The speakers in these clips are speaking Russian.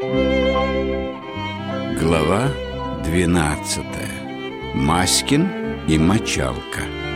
Глава 12. Маськин и мочалка.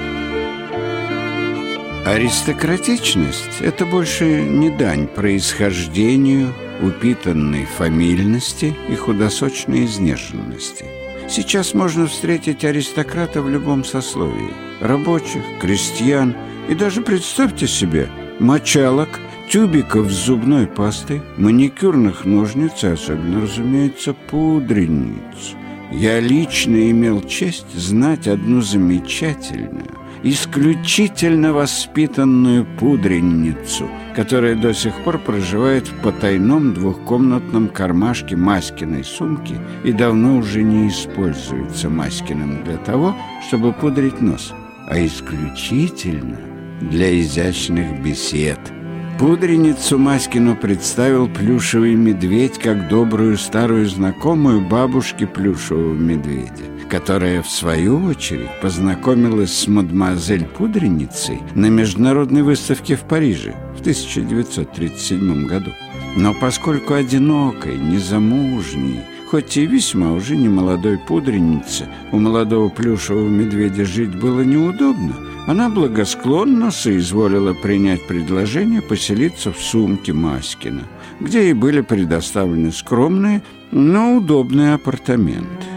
Аристократичность – это больше не дань происхождению, упитанной фамильности и худосочной изнеженности. Сейчас можно встретить аристократа в любом сословии – рабочих, крестьян и даже, представьте себе, мочалок, тюбиков с зубной пастой, маникюрных ножниц и особенно, разумеется, пудрениц. Я лично имел честь знать одну замечательную, исключительно воспитанную пудренницу, которая до сих пор проживает в потайном двухкомнатном кармашке Маськиной сумки и давно уже не используется Маськиным для того, чтобы пудрить нос, а исключительно для изящных бесед. Пудреницу Маськину представил плюшевый медведь как добрую старую знакомую бабушки плюшевого медведя, которая, в свою очередь, познакомилась с мадемуазель Пудреницей на международной выставке в Париже в 1937 году. Но поскольку одинокой, незамужней, хоть и весьма уже не молодой пудренице, у молодого плюшевого медведя жить было неудобно, она благосклонно соизволила принять предложение поселиться в сумке Маськина, где ей были предоставлены скромные, но удобные апартаменты.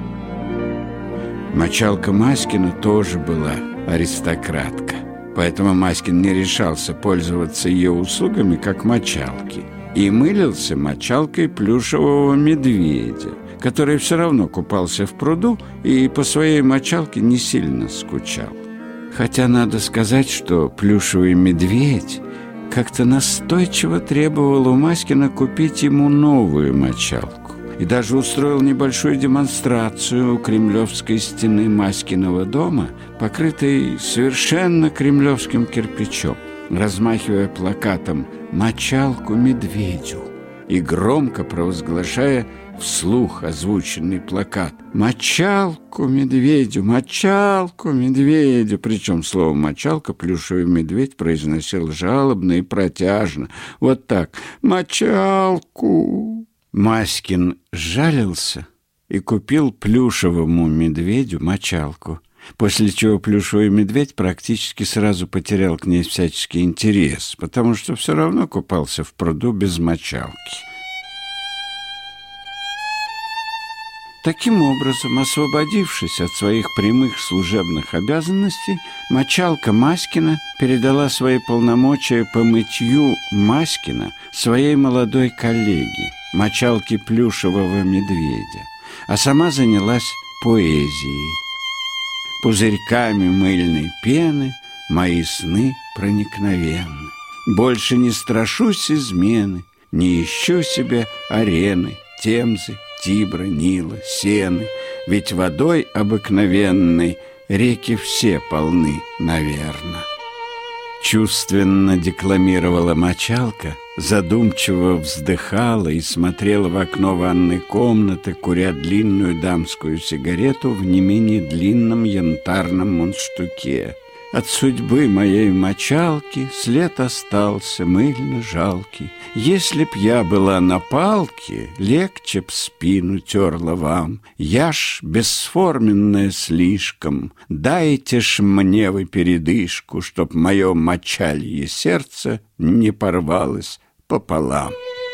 Мочалка Маськина тоже была аристократка, поэтому Маськин не решался пользоваться ее услугами как мочалки и мылился мочалкой плюшевого медведя, который все равно купался в пруду и по своей мочалке не сильно скучал. Хотя надо сказать, что плюшевый медведь как-то настойчиво требовал у Маськина купить ему новую мочалку и даже устроил небольшую демонстрацию у кремлевской стены Маськиного дома, покрытой совершенно кремлевским кирпичом, размахивая плакатом «Мочалку медведю» и громко провозглашая вслух озвученный плакат «Мочалку медведю, мочалку медведю». Причем слово «мочалка» плюшевый медведь произносил жалобно и протяжно. Вот так: «Мочалку». Маськин жалился и купил плюшевому медведю мочалку, после чего плюшевый медведь практически сразу потерял к ней всяческий интерес, потому что все равно купался в пруду без мочалки. Таким образом, освободившись от своих прямых служебных обязанностей, мочалка Маськина передала свои полномочия по мытью Маськина своей молодой коллеге, мочалке плюшевого медведя, а сама занялась поэзией. Пузырьками мыльной пены мои сны проникновенны. Больше не страшусь измены, не ищу себе арены, Темзы, Тибра, Нила, Сены, ведь водой обыкновенной реки все полны, наверно. Чувственно декламировала мочалка, задумчиво вздыхала и смотрела в окно ванной комнаты, куря длинную дамскую сигарету в не менее длинном янтарном мундштуке. От судьбы моей мочалки след остался мыльно жалкий. Если б я была на палке, легче б спину терла вам. Я ж бесформенная слишком, дайте ж мне вы передышку, чтоб мое мочалье сердце не порвалось пополам.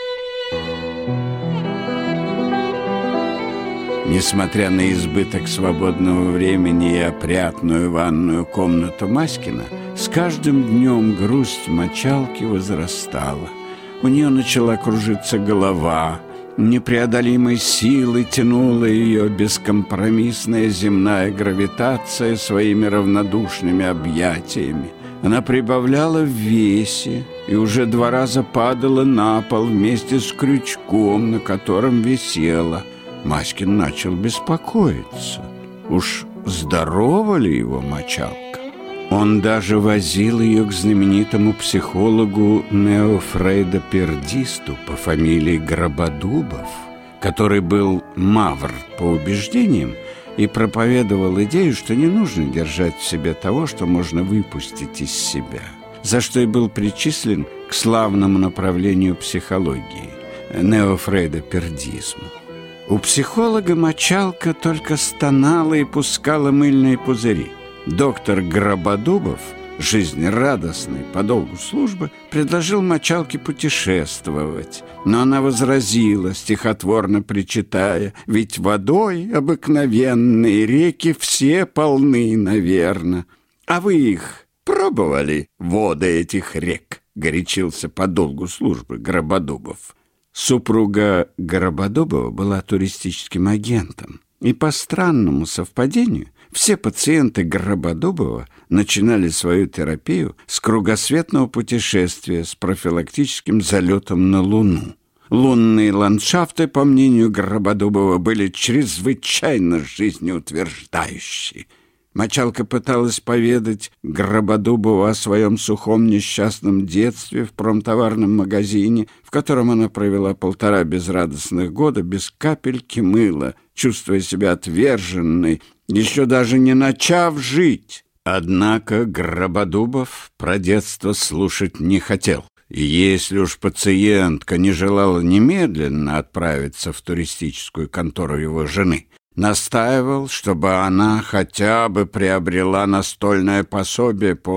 Несмотря на избыток свободного времени и опрятную ванную комнату Маськина, с каждым днем грусть мочалки возрастала. У нее начала кружиться голова, непреодолимой силой тянула ее бескомпромиссная земная гравитация своими равнодушными объятиями. Она прибавляла в весе и уже 2 раза падала на пол вместе с крючком, на котором висела. Маськин начал беспокоиться. Уж здорова ли его мочалка? Он даже возил ее к знаменитому психологу неофрейдопердисту по фамилии Грободубов, который был мавр по убеждениям и проповедовал идею, что не нужно держать в себе того, что можно выпустить из себя, за что и был причислен к славному направлению психологии. неофрейдопердизму. У психолога мочалка только стонала и пускала мыльные пузыри. Доктор Грободубов, жизнерадостный по долгу службы, предложил мочалке путешествовать, но она возразила, стихотворно причитая: «Ведь водой обыкновенные реки все полны, наверно. А вы их пробовали, воды этих рек?» — горячился по долгу службы Грободубов. Супруга Грободубова была туристическим агентом, и по странному совпадению все пациенты Грободубова начинали свою терапию с кругосветного путешествия с профилактическим залетом на Луну. Лунные ландшафты, по мнению Грободубова, были чрезвычайно жизнеутверждающие. Мочалка пыталась поведать Грободубову о своем сухом несчастном детстве в промтоварном магазине, в котором она провела 1,5 безрадостных года без капельки мыла, чувствуя себя отверженной, еще даже не начав жить. Однако Грободубов про детство слушать не хотел. И если уж пациентка не желала немедленно отправиться в туристическую контору его жены, настаивал, чтобы она хотя бы приобрела настольное пособие по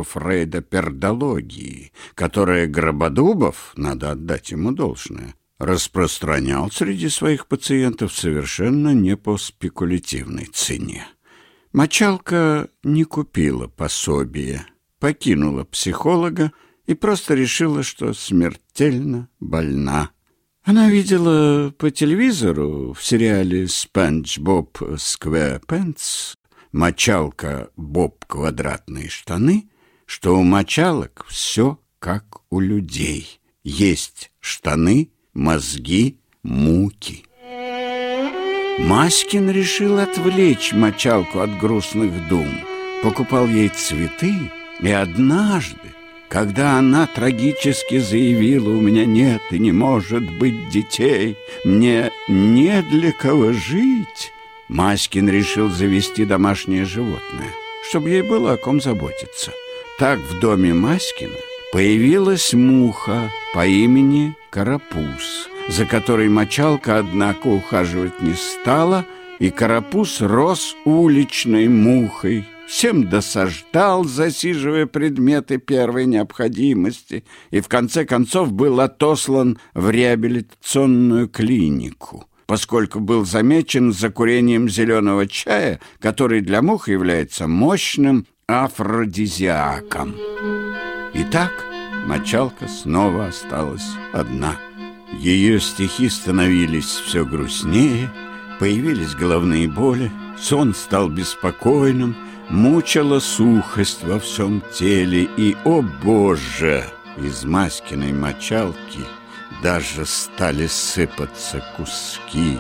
неофрейдопердологии, которое Грободубов, надо отдать ему должное, распространял среди своих пациентов совершенно не по спекулятивной цене. Мочалка не купила пособие, покинула психолога и просто решила, что смертельно больна. Она видела по телевизору в сериале «Спанч Боб Сквепенс» «Мочалка Боб Квадратные штаны», что у мочалок все как у людей. Есть штаны, мозги, муки. Маськин решил отвлечь мочалку от грустных дум, покупал ей цветы, и однажды, когда она трагически заявила: «У меня нет и не может быть детей, мне не для кого жить», Маськин решил завести домашнее животное, чтобы ей было о ком заботиться. Так в доме Маськина появилась муха по имени Карапуз, за которой мочалка, однако, ухаживать не стала, и Карапуз рос уличной мухой, всем досаждал, засиживая предметы первой необходимости, и в конце концов был отослан в реабилитационную клинику, поскольку был замечен за курением зеленого чая, который для мух является мощным афродизиаком. Итак, мочалка снова осталась одна. Ее стихи становились все грустнее, появились головные боли, сон стал беспокойным, мучила сухость во всем теле, и, о боже, из Маськиной мочалки даже стали сыпаться куски.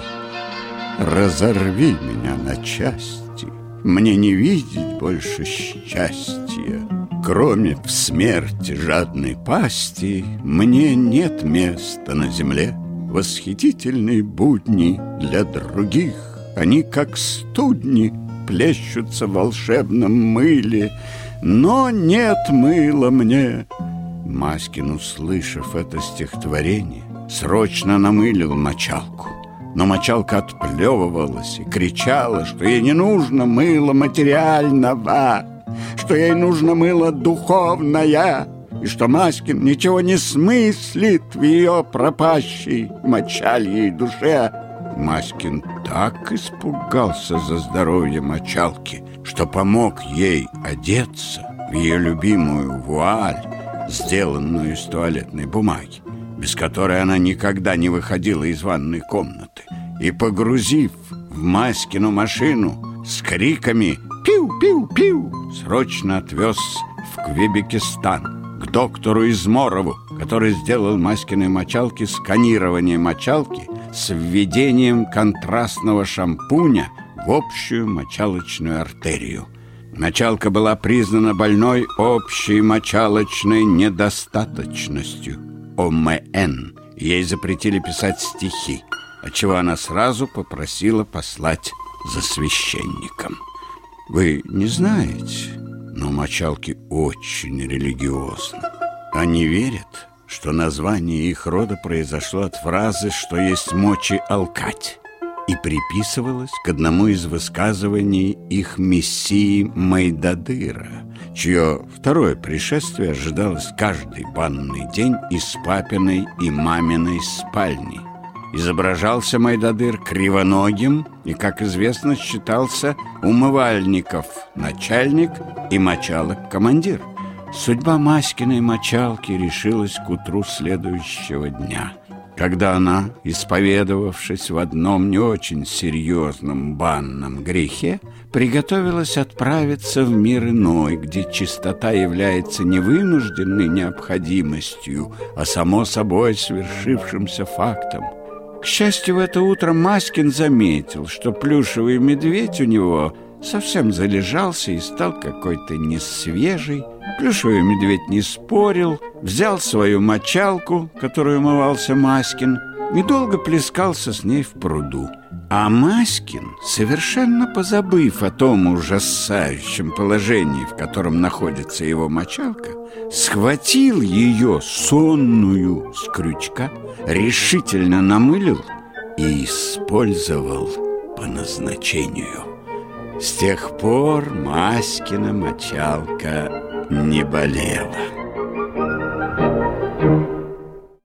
«Разорви меня на части, мне не видеть больше счастья. Кроме в смерти жадной пасти, мне нет места на земле. Восхитительные будни для других, они как студни, плещутся в волшебном мыле, но нет мыла мне». Маськин, услышав это стихотворение, срочно намылил мочалку. Но мочалка отплевывалась и кричала, что ей не нужно мыло материального, что ей нужно мыло духовное, и что Маськин ничего не смыслит в ее пропащей мочальей душе. Маськин так испугался за здоровье мочалки, что помог ей одеться в ее любимую вуаль, сделанную из туалетной бумаги, без которой она никогда не выходила из ванной комнаты, и, погрузив в Маськину машину с криками «Пиу-пиу-пиу!», срочно отвез в Квебекистан к доктору Изморову, который сделал Маськиной мочалке сканирование мочалки с введением контрастного шампуня в общую мочалочную артерию. Мочалка была признана больной общей мочалочной недостаточностью, ОМН. Ей запретили писать стихи, отчего она сразу попросила послать за священником. Вы не знаете, но мочалки очень религиозны. Они верят, что название их рода произошло от фразы «что есть мочи алкать» и приписывалось к одному из высказываний их мессии Мойдодыра, чье второе пришествие ожидалось каждый банный день из папиной и маминой спальни. Изображался Мойдодыр кривоногим и, как известно, считался умывальников начальник и мочалок командир. Судьба Маськиной мочалки решилась к утру следующего дня, когда она, исповедовавшись в одном не очень серьезном банном грехе, приготовилась отправиться в мир иной, где чистота является не вынужденной необходимостью, а само собой свершившимся фактом. К счастью, в это утро Маськин заметил, что плюшевый медведь у него совсем залежался и стал какой-то несвежий. Плюшевый медведь не спорил, взял свою мочалку, которую умывался Маськин, и долго плескался с ней в пруду. А Маськин, совершенно позабыв о том ужасающем положении, в котором находится его мочалка, схватил ее сонную с крючка, решительно намылил и использовал по назначению. С тех пор Маськина мочалка не болела.